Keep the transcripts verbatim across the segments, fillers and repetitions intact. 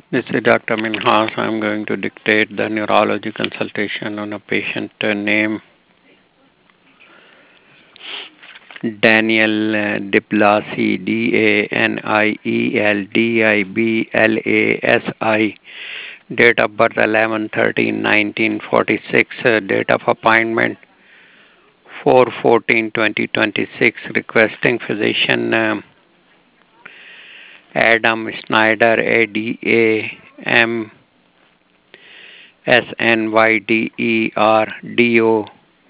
This is Doctor Minhas. I'm going to dictate the neurology consultation on a patient uh, named Daniel uh, Diblasi, D A N I E L D I B L A S I. Date of birth eleven thirteen nineteen forty-six. Uh, date of appointment four fourteen twenty twenty-six. Requesting physician um, Adam Snyder, A D A M S N Y D E R D O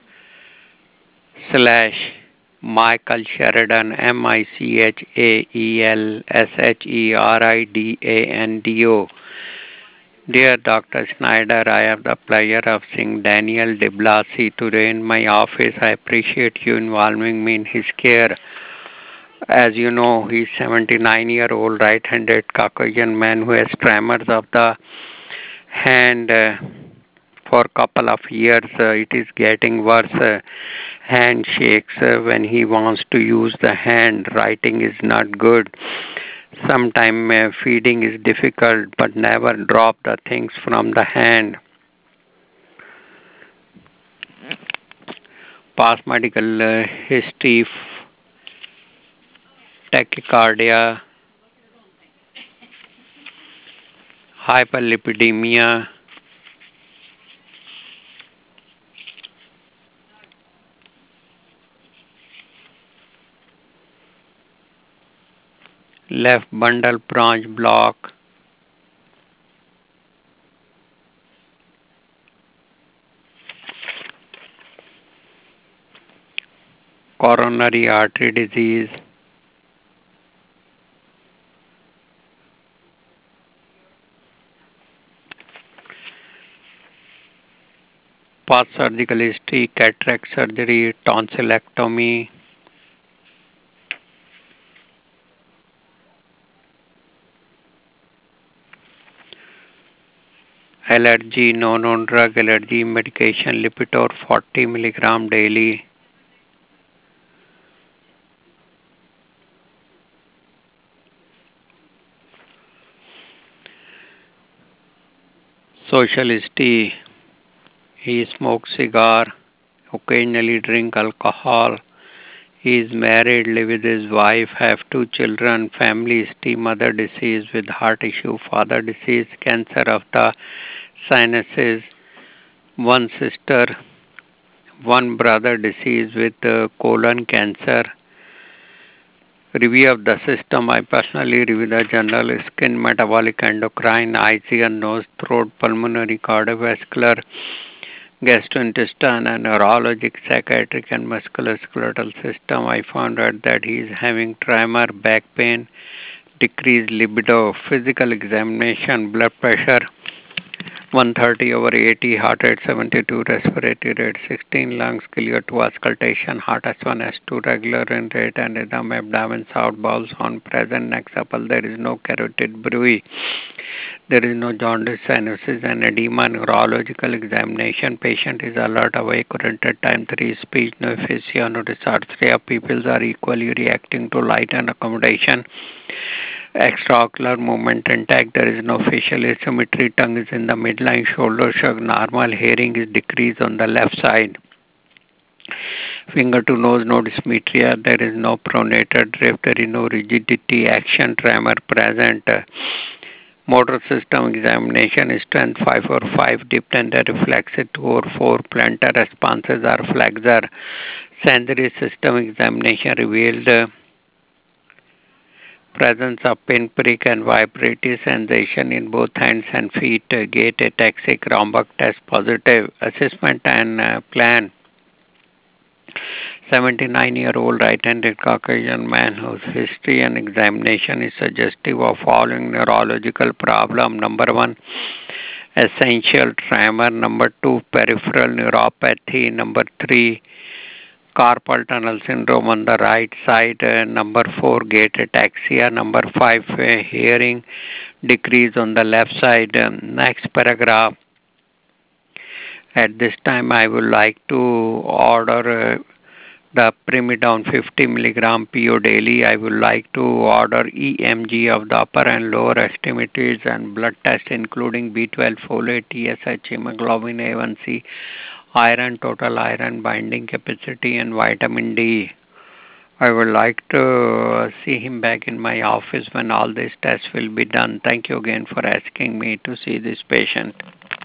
slash Michael Sheridan, M I C H A E L S H E R I D A N D O. Dear Doctor Snyder, I have the pleasure of seeing Daniel de Blasi today in my office. I appreciate you involving me in his care. As you know, he's seventy-nine-year-old right-handed Caucasian man who has tremors of the hand uh, for a couple of years. Uh, it is getting worse. Uh, hand shakes uh, when he wants to use the hand. Writing is not good. Sometimes uh, feeding is difficult, but never drop the things from the hand. Past medical uh, history, tachycardia, hyperlipidemia, left bundle branch block, coronary artery disease, past surgical history, cataract surgery, tonsillectomy, allergy, no known drug allergy, medication, Lipitor forty milligram daily, social history, he smokes cigar, occasionally drink alcohol. He is married, live with his wife, have two children, family history, mother deceased with heart issue, father deceased, cancer of the sinuses, one sister, one brother deceased with uh, colon cancer. Review of the system. I personally review the general skin, metabolic, endocrine, eyes, ear, nose, throat, pulmonary, cardiovascular, gastrointestinal, and neurologic, psychiatric, and musculoskeletal system. I found out that he is having tremor, back pain, decreased libido, physical examination, blood pressure one thirty over eighty, heart rate seventy-two, respiratory rate sixteen, lungs clear to auscultation, heart S one, S two, regular in rate and rhythm, abdomen, south bowels on present, neck supple, there is no carotid bruit, there is no jaundice, cyanosis and edema, neurological examination, patient is alert, awake, oriented, time three, speech, no aphasia, no dysarthria, pupils are equally reacting to light and accommodation. Extraocular movement intact. There is no facial asymmetry. Tongue is in the midline. Shoulder shrug normal. Hearing is decreased on the left side. Finger to nose, no dysmetria. There is no pronator drift. There is no rigidity. Action tremor present. Motor system examination strength five or five. Dip tender reflexes two or four. Plantar responses are flexor. Sensory system examination revealed uh, presence of pinprick and vibratory sensation in both hands and feet, uh, gait ataxic, rhombic test positive, assessment and uh, plan. seventy-nine-year-old right-handed Caucasian man whose history and examination is suggestive of following neurological problem. Number one, essential tremor. Number two, peripheral neuropathy. Number three, carpal tunnel syndrome on the right side. Uh, number four, gait ataxia. Number five, uh, hearing decrease on the left side. Um, next paragraph. At this time, I would like to order uh, the primidone fifty milligram P O daily. I would like to order E M G of the upper and lower extremities and blood test including B twelve, folate, T S H, hemoglobin A one C, iron, total iron, binding capacity, and vitamin D. I would like to see him back in my office when all these tests will be done. Thank you again for asking me to see this patient.